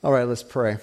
All right, let's pray.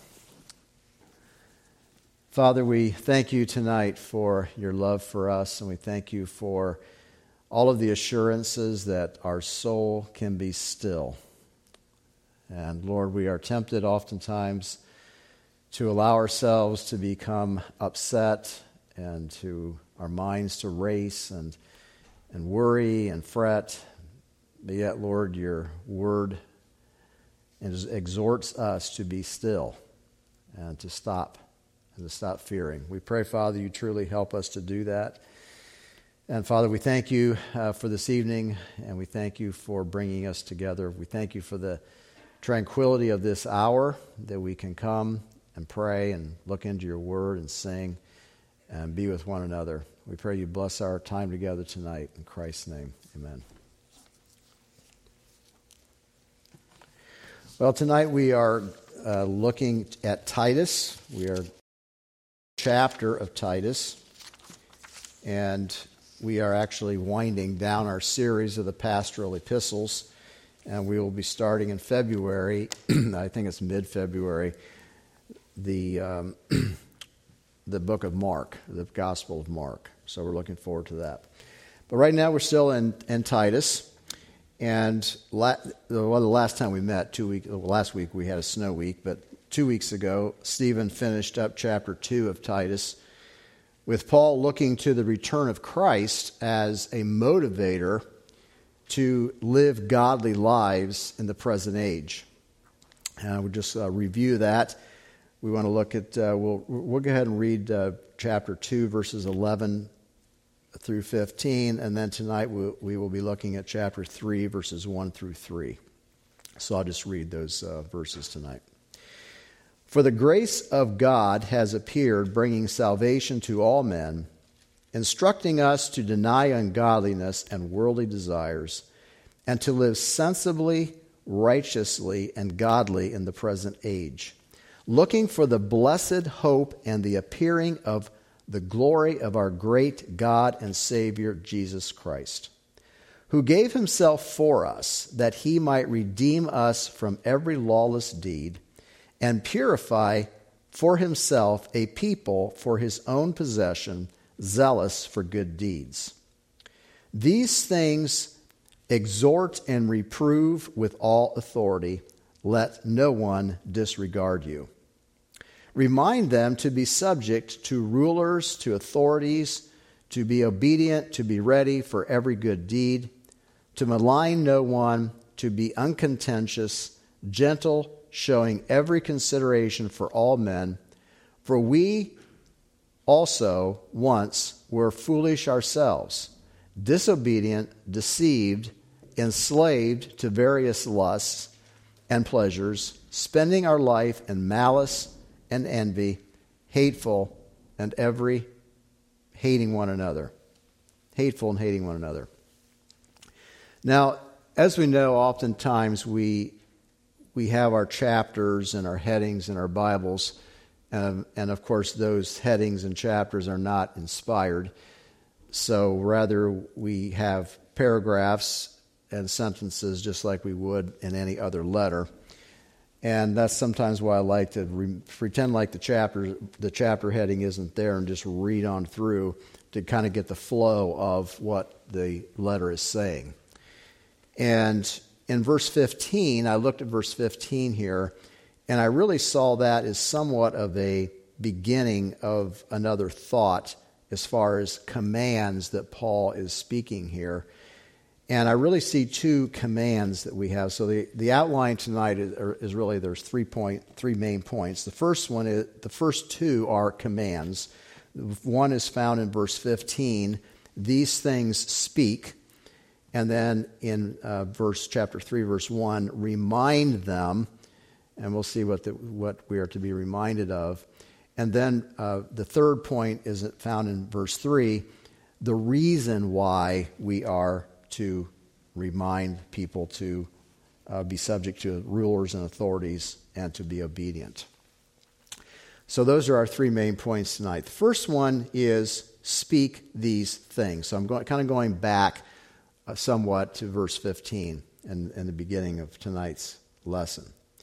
Father, we thank you tonight for your love for us, and we thank you for all of the assurances that our soul can be still. And Lord, we are tempted oftentimes to allow ourselves to become upset and to our minds to race and worry and fret. But yet, Lord, your word exhorts us to be still and to stop fearing. We pray, Father, you truly help us to do that. And Father, we thank you for this evening, and we thank you for bringing us together. We thank you for the tranquility of this hour that we can come and pray and look into your word and sing and be with one another. We pray you bless our time together tonight. In Christ's name, amen. Well, tonight we are looking at Titus. We are chapter of Titus, and we are actually winding down our series of the pastoral epistles, and we will be starting in February, I think it's mid-February, the book of Mark, the Gospel of Mark. So we're looking forward to that. But right now we're still in Titus. And the last time we met, last week we had a snow week, but 2 weeks ago, Stephen finished up chapter 2 of Titus with Paul looking to the return of Christ as a motivator to live godly lives in the present age. And we'll just review that. We want to look at, we'll go ahead and read chapter 2, verses 11 through 15, and then tonight we will be looking at chapter 3, verses 1 through 3. So I'll just read those verses tonight. For the grace of God has appeared, bringing salvation to all men, instructing us to deny ungodliness and worldly desires, and to live sensibly, righteously, and godly in the present age, looking for the blessed hope and the appearing of the glory of our great God and Savior, Jesus Christ, who gave himself for us, that he might redeem us from every lawless deed and purify for himself a people for his own possession, zealous for good deeds. These things exhort and reprove with all authority. Let no one disregard you. Remind them to be subject to rulers, to authorities, to be obedient, to be ready for every good deed, to malign no one, to be uncontentious, gentle, showing every consideration for all men. For we also once were foolish ourselves, disobedient, deceived, enslaved to various lusts and pleasures, spending our life in malice and envy, hateful and hating one another. Now, as we know, oftentimes we have our chapters and our headings in our Bibles, and of course those headings and chapters are not inspired. So rather we have paragraphs and sentences just like we would in any other letter. And that's sometimes why I like to pretend like the chapter heading isn't there and just read on through to kind of get the flow of what the letter is saying. And in verse 15, I looked at verse 15 here, and I really saw that as somewhat of a beginning of another thought as far as commands that Paul is speaking here. And I really see two commands that we have. So the outline tonight is really there's three main points. The first two are commands. One is found in verse 15. These things speak. And then in chapter 3, verse 1, remind them. And we'll see what we are to be reminded of. And then the third point is found in verse 3, the reason why we are to remind people to be subject to rulers and authorities and to be obedient. So those are our three main points tonight. The first one is speak these things. So I'm going back somewhat to verse 15 and the beginning of tonight's lesson.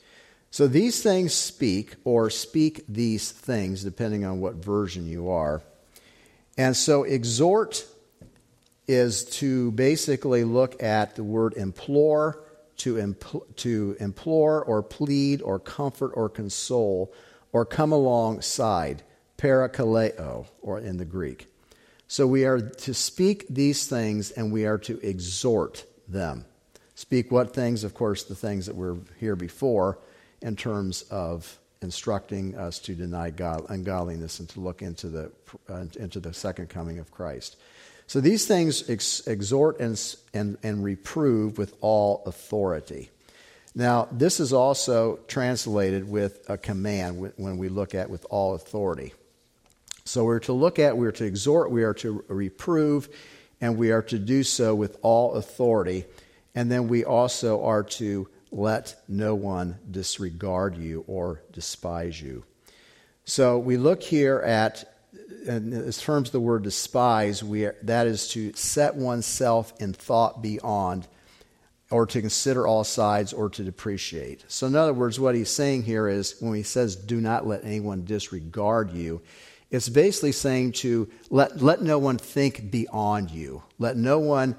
So these things speak, or speak these things, depending on what version you are. And so exhort is to basically look at the word implore, to implore or plead or comfort or console or come alongside, parakaleo, or in the Greek. So we are to speak these things and we are to exhort them. Speak what things? Of course, the things that were here before in terms of instructing us to deny ungodliness and to look into the second coming of Christ. So these things exhort and reprove with all authority. Now, this is also translated with a command when we look at with all authority. So we're to exhort, we are to reprove, and we are to do so with all authority. And then we also are to let no one disregard you or despise you. So we look here at, in terms of the word despise, that is to set oneself in thought beyond, or to consider all sides, or to depreciate. So in other words, what he's saying here is, when he says, do not let anyone disregard you, it's basically saying to let no one think beyond you. Let no one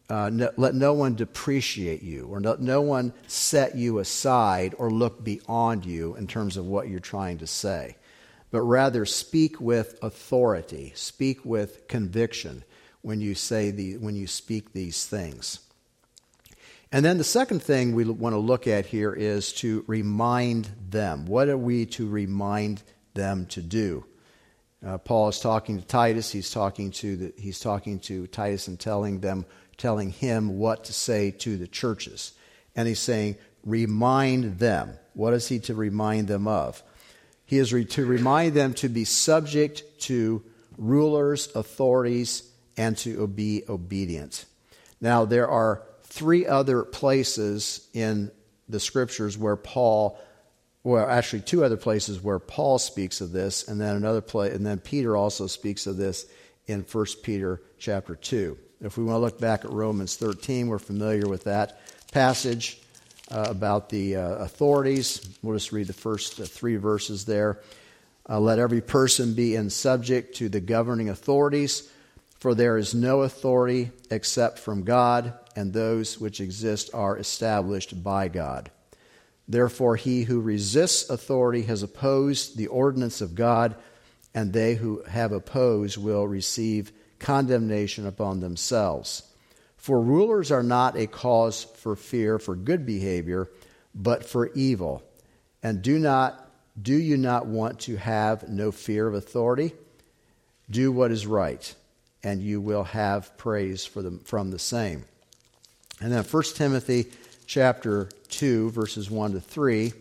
depreciate you, or let no one set you aside or look beyond you in terms of what you're trying to say. But rather speak with authority, speak with conviction when you speak these things. And then the second thing we want to look at here is to remind them. What are we to remind them to do? Paul is talking to Titus. He's talking to Titus and telling him what to say to the churches. And he's saying, remind them. What is he to remind them of? He is to remind them to be subject to rulers, authorities, and to be obedient. Now, there are 3 other places in the Scriptures where actually 2 other places where Paul speaks of this, and then and then Peter also speaks of this in 1 Peter chapter 2. If we want to look back at Romans 13, we're familiar with that passage about the authorities. We'll just read the first 3 verses there. Let every person be in subject to the governing authorities, for there is no authority except from God, and those which exist are established by God. Therefore, he who resists authority has opposed the ordinance of God, and they who have opposed will receive condemnation upon themselves. For rulers are not a cause for fear for good behavior, but for evil. And do you not want to have no fear of authority? Do what is right, and you will have praise from the same. And then 1 Timothy chapter 2, verses 1 to 3.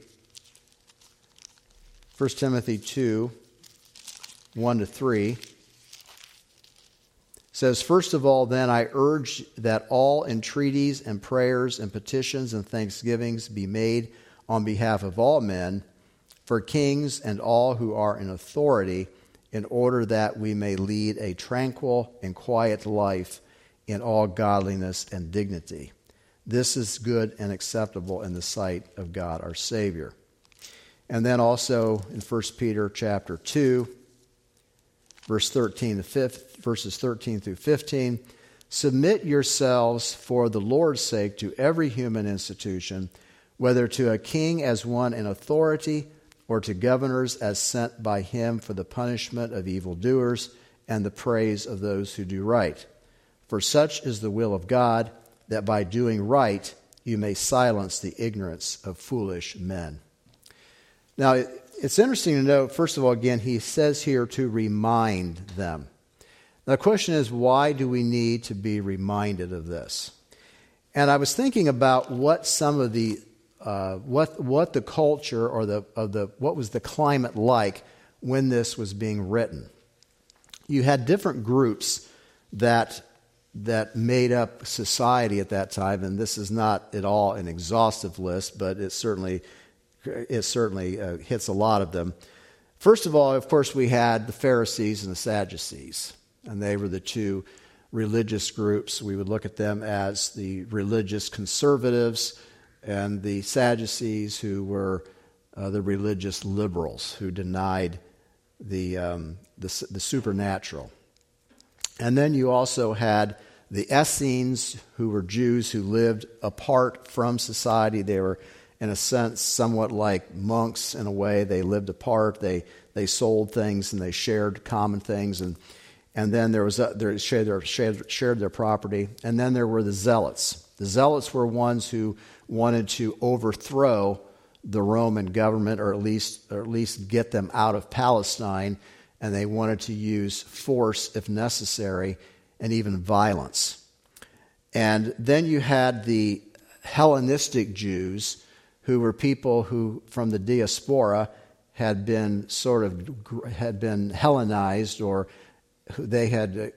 1 Timothy 2, 1 to 3. Says, first of all, then I urge that all entreaties and prayers and petitions and thanksgivings be made on behalf of all men, for kings and all who are in authority, in order that we may lead a tranquil and quiet life in all godliness and dignity. This is good and acceptable in the sight of God our Savior. And then also in 1 Peter chapter 2, verses 13 through 15, submit yourselves for the Lord's sake to every human institution, whether to a king as one in authority, or to governors as sent by him for the punishment of evildoers and the praise of those who do right. For such is the will of God, that by doing right you may silence the ignorance of foolish men. Now, it's interesting to note, first of all, again, he says here to remind them. Now, the question is, why do we need to be reminded of this? And I was thinking about what some of the what the culture or what was the climate like when this was being written. You had different groups that made up society at that time, and this is not at all an exhaustive list, but it certainly hits a lot of them. First of all, of course, we had the Pharisees and the Sadducees, and they were the 2 religious groups. We would look at them as the religious conservatives, and the Sadducees, who were the religious liberals who denied the supernatural. And then you also had the Essenes, who were Jews who lived apart from society. They were, in a sense, somewhat like monks in a way. They lived apart. They sold things and they shared common things. And then they shared their property. And then there were the Zealots. The Zealots were ones who wanted to overthrow the Roman government, or at least get them out of Palestine. And they wanted to use force if necessary, and even violence. And then you had the Hellenistic Jews, who were people who, from the diaspora, had been Hellenized, or they had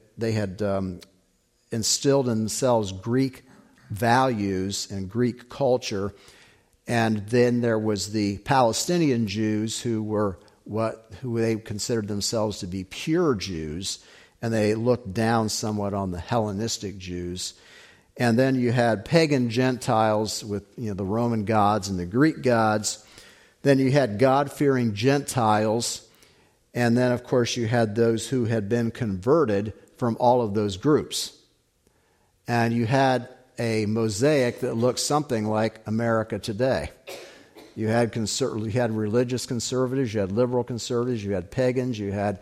instilled in themselves Greek values and Greek culture. And then there was the Palestinian Jews, who they considered themselves to be pure Jews, and they looked down somewhat on the Hellenistic Jews. And then you had pagan Gentiles with the Roman gods and the Greek gods. Then you had God-fearing Gentiles. And then, of course, you had those who had been converted from all of those groups. And you had a mosaic that looked something like America today. You had religious conservatives, you had liberal conservatives, you had pagans, you had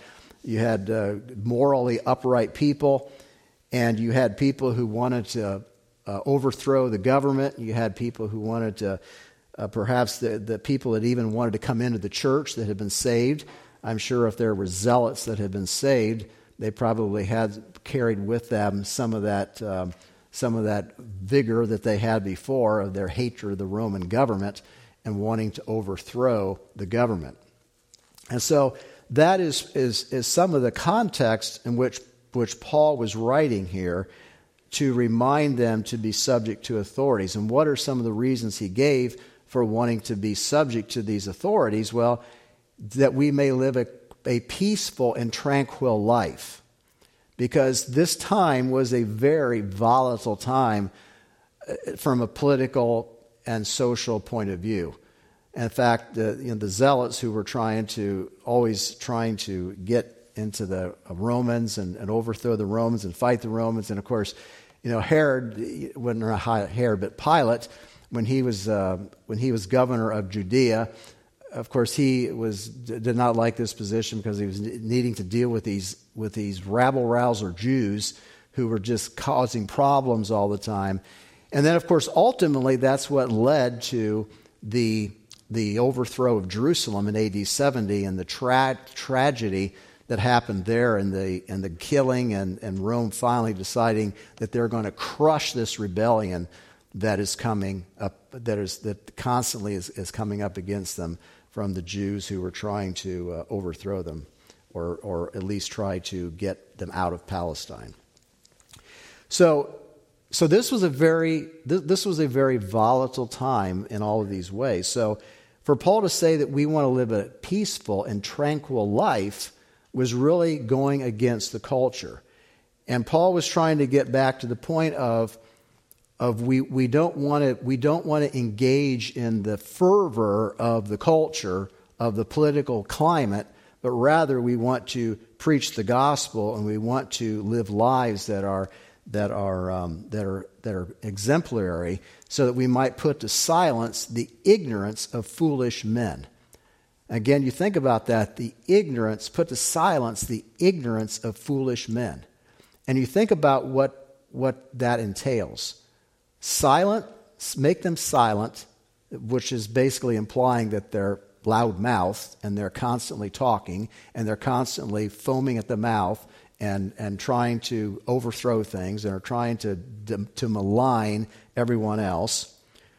morally upright people, and you had people who wanted to overthrow the government. You had people who wanted to, perhaps the people that even wanted to come into the church that had been saved. I'm sure if there were zealots that had been saved, they probably had carried with them some of that vigor that they had before of their hatred of the Roman government and wanting to overthrow the government. And so that is some of the context in which Paul was writing here, to remind them to be subject to authorities. And what are some of the reasons he gave for wanting to be subject to these authorities? Well, that we may live a peaceful and tranquil life. Because this time was a very volatile time from a political and social point of view. In fact, the Zealots, who were always trying to get into the Romans and overthrow the Romans and fight the Romans. And of course, Herod, but Pilate, when he was governor of Judea, of course, he did not like this position, because he was needing to deal with these rabble-rouser Jews who were just causing problems all the time. And then, of course, ultimately, that's what led to the overthrow of Jerusalem in AD 70 and the tragedy that happened there, and the killing, and Rome finally deciding that they're going to crush this rebellion that is coming up, that constantly is coming up against them from the Jews who were trying to overthrow them, or at least try to get them out of Palestine. So this was a very volatile time in all of these ways. So for Paul to say that we want to live a peaceful and tranquil life was really going against the culture. And Paul was trying to get back to the point of we don't want to engage in the fervor of the culture, of the political climate, but rather we want to preach the gospel, and we want to live lives that are exemplary, so that we might put to silence the ignorance of foolish men. Again, you think about that, put to silence the ignorance of foolish men. And you think about what that entails. Make them silent, which is basically implying that they're loud-mouthed and they're constantly talking and they're constantly foaming at the mouth and trying to overthrow things and are trying to malign everyone else.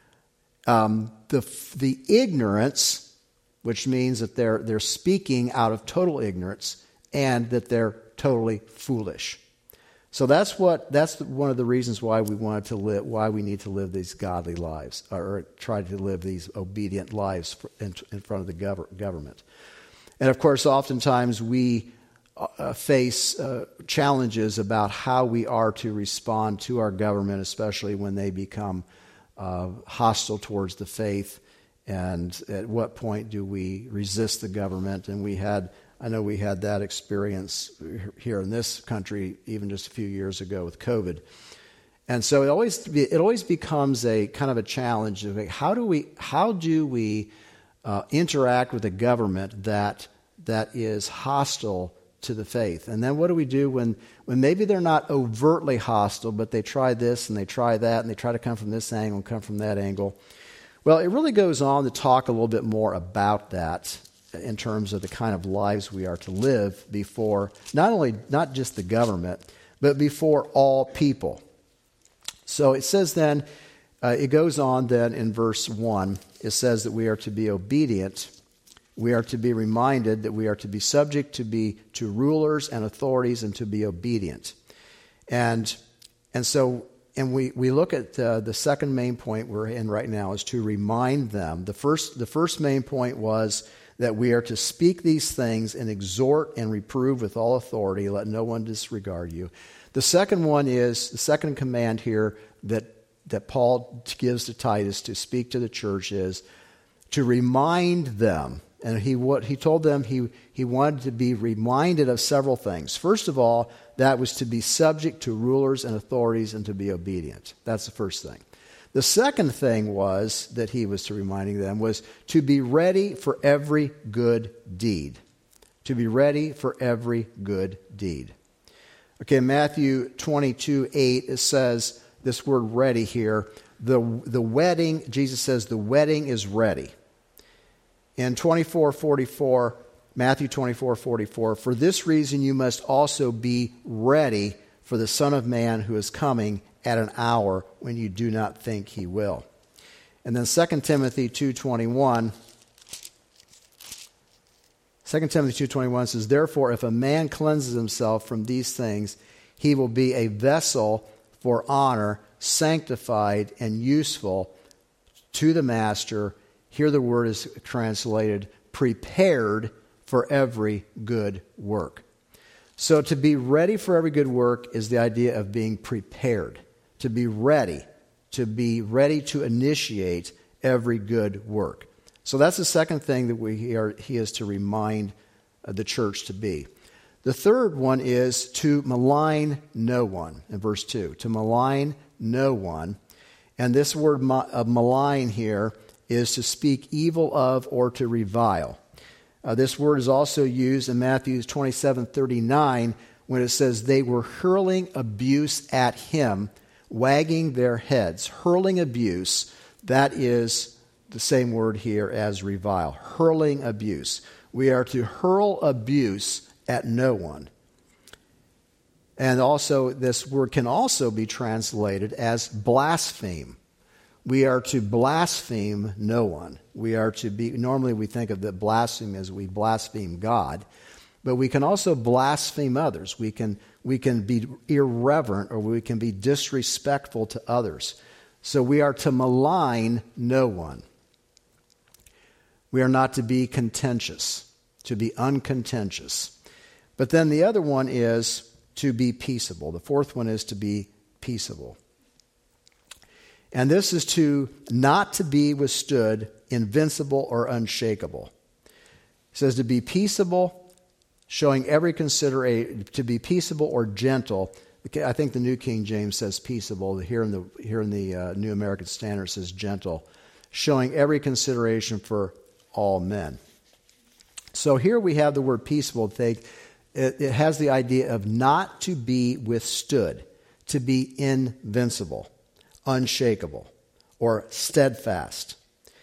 The ignorance, which means that they're speaking out of total ignorance and that they're totally foolish. So that's one of the reasons why we need to live these godly lives, or try to live these obedient lives in front of the government. And of course, oftentimes we face challenges about how we are to respond to our government, especially when they become hostile towards the faith And at what point do we resist the government? And I know we had that experience here in this country even just a few years ago with COVID. And so it always becomes a kind of a challenge of how do we interact with a government that is hostile to the faith? And then what do we do when maybe they're not overtly hostile, but they try this and they try that and they try to come from this angle and come from that angle? Well, it really goes on to talk a little bit more about that in terms of the kind of lives we are to live before not just the government, but before all people. So it says then, it goes on then in verse 1, it says that we are to be obedient. We are to be reminded that we are to be subject to rulers and authorities and to be obedient. And we look at the second main point we're in right now is to remind them. The first main point was that we are to speak these things and exhort and reprove with all authority. Let no one disregard you. The second one is, the second command here that Paul gives to Titus to speak to the church is to remind them. And he told them he wanted to be reminded of several things. First of all, that was to be subject to rulers and authorities and to be obedient. That's the first thing. The second thing was that he was to reminding them was to be ready for every good deed. To be ready for every good deed. Okay, Matthew 22:8, it says this word ready here. The wedding, Jesus says the wedding is ready. In 24:44, Matthew 24:44, for this reason you must also be ready, for the Son of Man who is coming at an hour when you do not think he will. And then 2 Timothy 2:21 says, therefore, if a man cleanses himself from these things, he will be a vessel for honor, sanctified and useful to the master. Here the word is translated, prepared for every good work. So to be ready for every good work is the idea of being prepared. To be ready to initiate every good work. So that's the second thing that he is to remind the church to be. The third one is to malign no one, in verse 2. To malign no one. And this word malign here is to speak evil of or to revile. This word is also used in Matthew 27:39 when it says they were hurling abuse at him, wagging their heads. Hurling abuse, that is the same word here as revile. Hurling abuse. We are to hurl abuse at no one. And also, this word can also be translated as blaspheme. We are to blaspheme no one. We are to be, normally we think of the blaspheme as we blaspheme God, but we can also blaspheme others. We can be irreverent or we can be disrespectful to others. So we are to malign no one. We are not to be contentious, to be uncontentious. But then the other one is to be peaceable. The fourth one is to be peaceable. And this is to not to be withstood, invincible or unshakable. It says to be peaceable, showing every consideration, to be peaceable or gentle. I think the New King James says peaceable. Here in the New American Standard it says gentle, showing every consideration for all men. So here we have the word peaceable. It has the idea of not to be withstood, to be invincible, unshakable, or steadfast.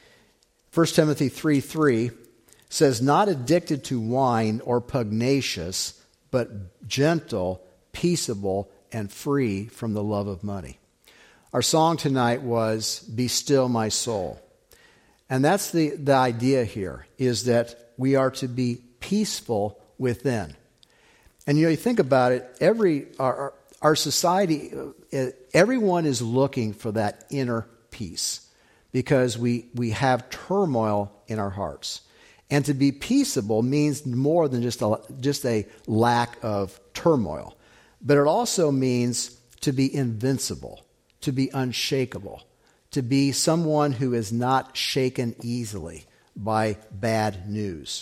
1 Timothy 3:3 says, not addicted to wine or pugnacious, but gentle, peaceable, and free from the love of money. Our song tonight was, Be Still My Soul. And that's the idea here, is that we are to be peaceful within. And you think about it, our society, everyone is looking for that inner peace because we have turmoil in our hearts. And to be peaceable means more than just a lack of turmoil. But it also means to be invincible, to be unshakable, to be someone who is not shaken easily by bad news.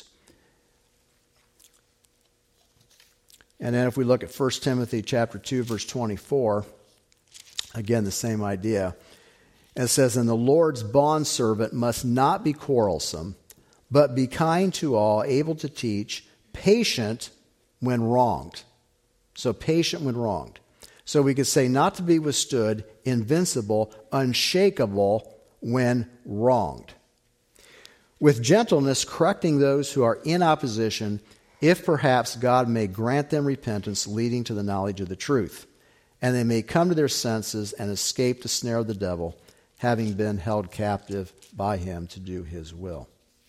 And then if we look at 1 Timothy chapter 2, verse 24, again, the same idea. It says, "And the Lord's bondservant must not be quarrelsome, but be kind to all, able to teach, patient when wronged." So patient when wronged. So we could say not to be withstood, invincible, unshakable when wronged. With gentleness, correcting those who are in opposition, if perhaps God may grant them repentance leading to the knowledge of the truth, and they may come to their senses and escape the snare of the devil, having been held captive by him to do his will.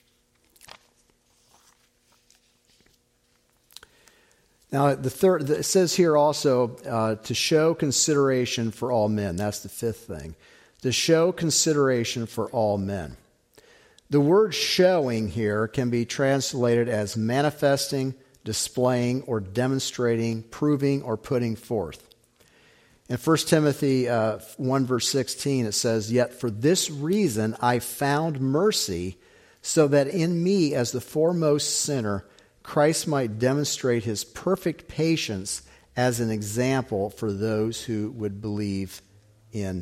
Now, it says here also to show consideration for all men. That's the fifth thing. To show consideration for all men. The word showing here can be translated as manifesting, displaying, or demonstrating, proving, or putting forth. In 1 Timothy 1 verse 16 it says, "Yet for this reason I found mercy, so that in me as the foremost sinner Christ might demonstrate his perfect patience as an example for those who would believe in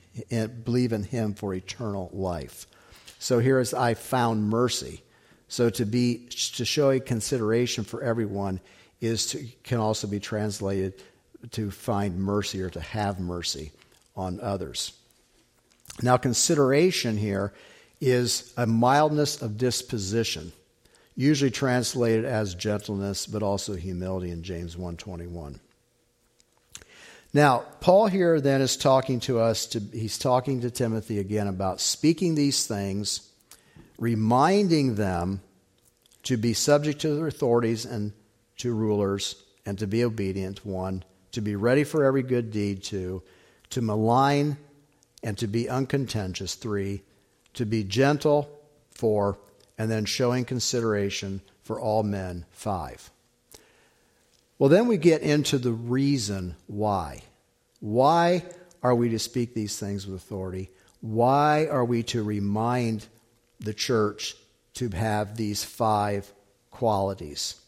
him for eternal life." So here is "I found mercy." So to show a consideration for everyone can also be translated to find mercy or to have mercy on others. Now, consideration here is a mildness of disposition, usually translated as gentleness, but also humility in James 1:21. Now, Paul here then is talking to us, he's talking to Timothy again about speaking these things, reminding them to be subject to their authorities and to rulers, and to be obedient, 1, to be ready for every good deed, 2, to malign and to be uncontentious, 3, to be gentle, 4, and then showing consideration for all men, 5. Well, then we get into the reason why. Why are we to speak these things with authority? Why are we to remind the church to have these 5 qualities?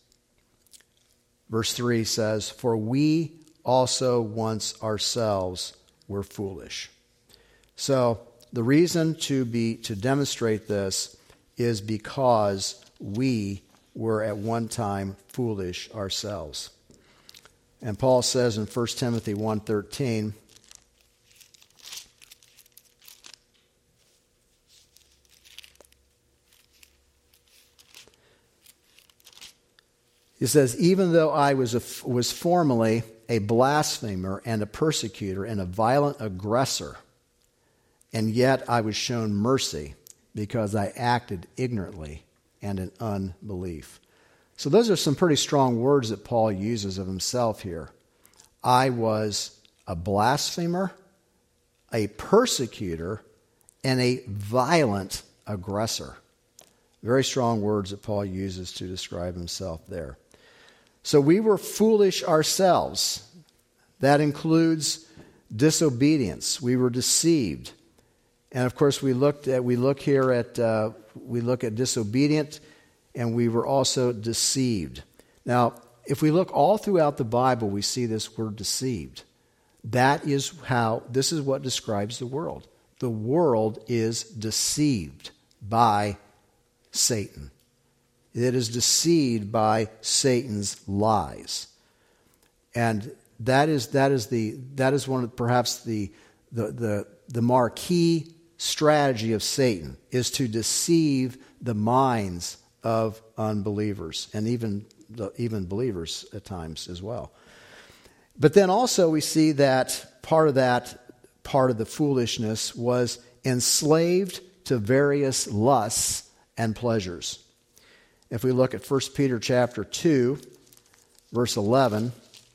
Verse 3 says, "For we also once ourselves were foolish." So the reason to demonstrate this is because we were at one time foolish ourselves. And Paul says in 1 Timothy 1:13, he says, "Even though I was formerly a blasphemer and a persecutor and a violent aggressor, and yet I was shown mercy because I acted ignorantly and in unbelief." So those are some pretty strong words that Paul uses of himself here. I was a blasphemer, a persecutor, and a violent aggressor. Very strong words that Paul uses to describe himself there. So we were foolish ourselves. That includes disobedience. We were deceived. And of course we look at disobedient, and we were also deceived. Now, if we look all throughout the Bible, we see this word deceived. This is what describes the world. The world is deceived by Satan. It is deceived by Satan's lies. And that is one of perhaps the marquee strategy of Satan, is to deceive the minds of unbelievers and even believers at times as well. But then also we see that part of the foolishness was enslaved to various lusts and pleasures. If we look at 1 Peter chapter 2, verse 11,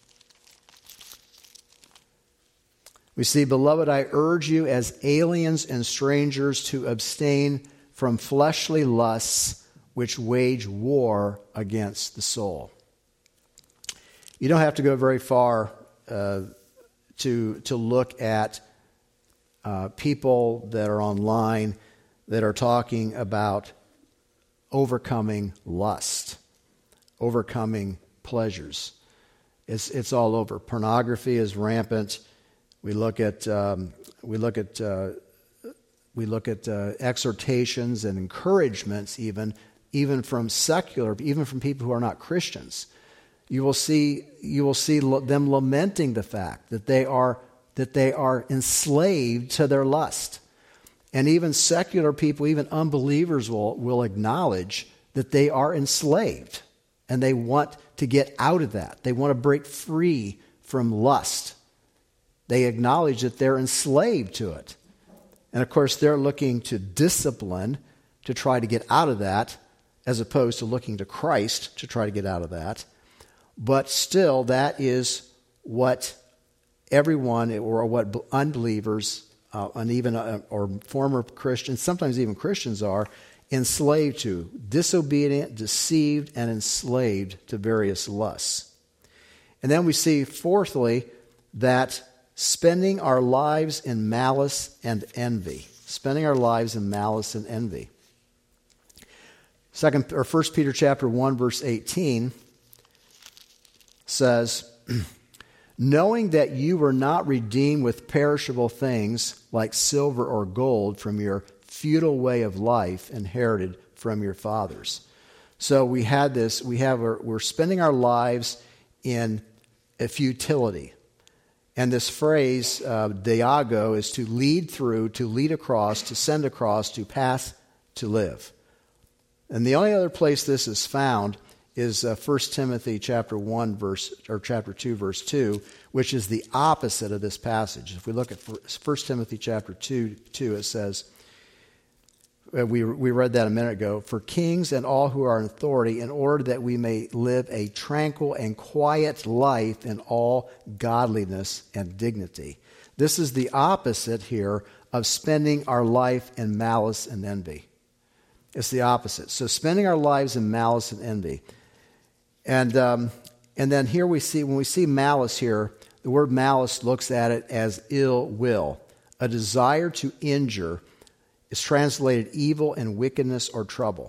we see, "Beloved, I urge you as aliens and strangers to abstain from fleshly lusts which wage war against the soul." You don't have to go very far to look at people that are online that are talking about overcoming lust, overcoming pleasures. It's all over. Pornography is rampant. We look at exhortations and encouragements, even from people who are not Christians. You will see them lamenting the fact that they are enslaved to their lust. And even secular people, even unbelievers will acknowledge that they are enslaved. And they want to get out of that. They want to break free from lust. They acknowledge that they're enslaved to it. And of course, they're looking to discipline to try to get out of that, as opposed to looking to Christ to try to get out of that. But still, that is what everyone, or what unbelievers, and even or former Christians, sometimes even Christians, are enslaved to, disobedient, deceived, and enslaved to various lusts. And then we see, fourthly, that spending our lives in malice and envy. Spending our lives in malice and envy. 1 Peter chapter 1, verse 18 says, knowing that you were not redeemed with perishable things like silver or gold from your futile way of life inherited from your fathers. So we're spending our lives in a futility. And this phrase, diago, is to lead through, to lead across, to send across, to pass, to live. And the only other place this is found is 1 Timothy chapter 2, verse 2, which is the opposite of this passage. If we look at 1 Timothy chapter 2, it says, we read that a minute ago, for kings and all who are in authority, in order that we may live a tranquil and quiet life in all godliness and dignity. This is the opposite here of spending our life in malice and envy. It's the opposite. So spending our lives in malice and envy. And then here when we see malice here, the word malice looks at it as ill will, a desire to injure. Is translated evil and wickedness or trouble.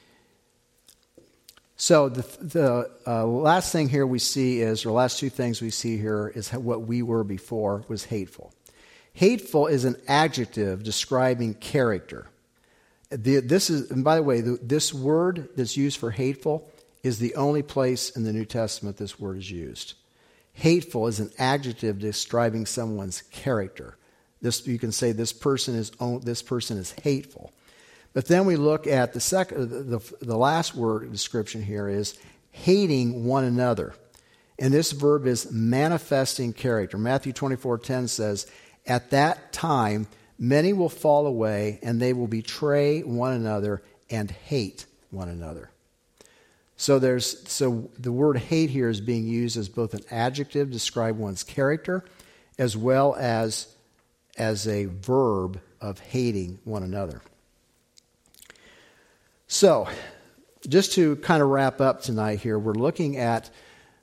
So the last thing here we see is, or last two things we see here is what we were before was hateful. Hateful is an adjective describing character. And by the way, this word that's used for hateful is the only place in the New Testament this word is used. Hateful is an adjective describing someone's character. You can say this person is hateful. But then we look at the last word description here is hating one another. And this verb is manifesting character. Matthew 24:10 says, at that time many will fall away and they will betray one another and hate one another. So the word hate here is being used as both an adjective to describe one's character as well as a verb of hating one another. So, just to kind of wrap up tonight here, we're looking at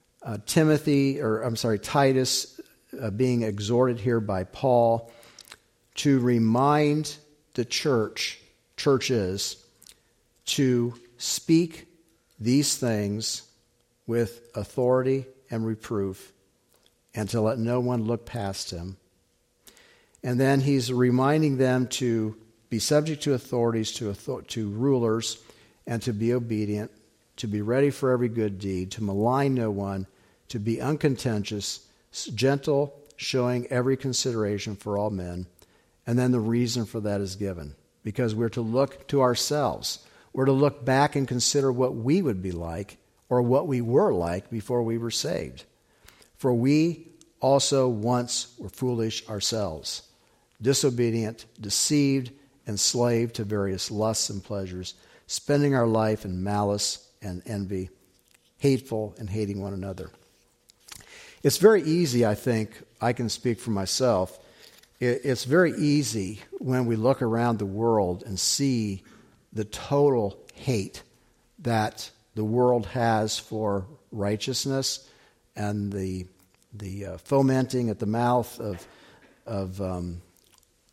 Titus being exhorted here by Paul to remind the churches, to speak these things with authority and reproof, and to let no one look past him. And then he's reminding them to be subject to authorities, to rulers, and to be obedient, to be ready for every good deed, to malign no one, to be uncontentious, gentle, showing every consideration for all men. And then the reason for that is given. Because we're to look to ourselves. We're to look back and consider what we would be like, or what we were like before we were saved. For we also once were foolish ourselves, disobedient, deceived, enslaved to various lusts and pleasures, spending our life in malice and envy, hateful and hating one another. It's very easy, I think, I can speak for myself, it's very easy when we look around the world and see the total hate that the world has for righteousness and the fomenting at the mouth of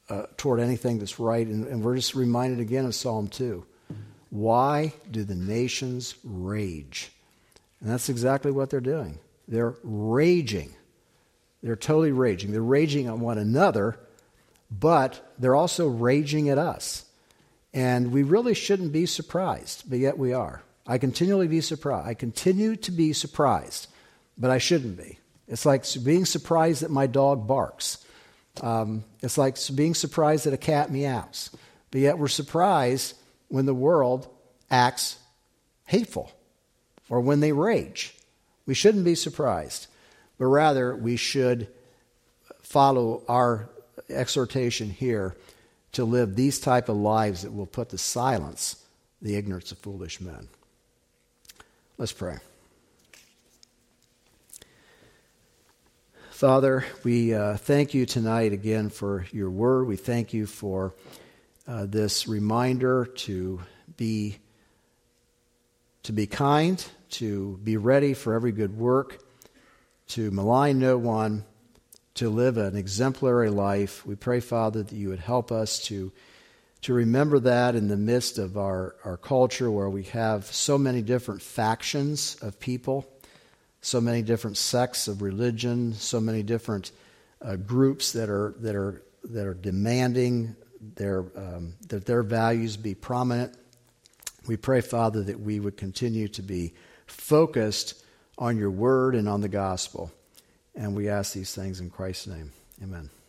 toward anything that's right. And we're just reminded again of Psalm 2. Why do the nations rage? And that's exactly what they're doing. They're raging. They're totally raging. They're raging on one another, but they're also raging at us. And we really shouldn't be surprised, but yet we are. I continually be surprised. I continue to be surprised, but I shouldn't be. It's like being surprised that my dog barks. It's like being surprised that a cat meows. But yet we're surprised when the world acts hateful or when they rage. We shouldn't be surprised, but rather we should follow our exhortation here to live these type of lives that will put to silence the ignorance of foolish men. Let's pray. Father, we thank you tonight again for your word. We thank you for this reminder to be kind, to be ready for every good work, to malign no one, to live an exemplary life. We pray, Father, that you would help us to remember that in the midst of our culture where we have so many different factions of people, so many different sects of religion, so many different groups that are demanding that their values be prominent. We pray, Father, that we would continue to be focused on your word and on the gospel. And we ask these things in Christ's name. Amen.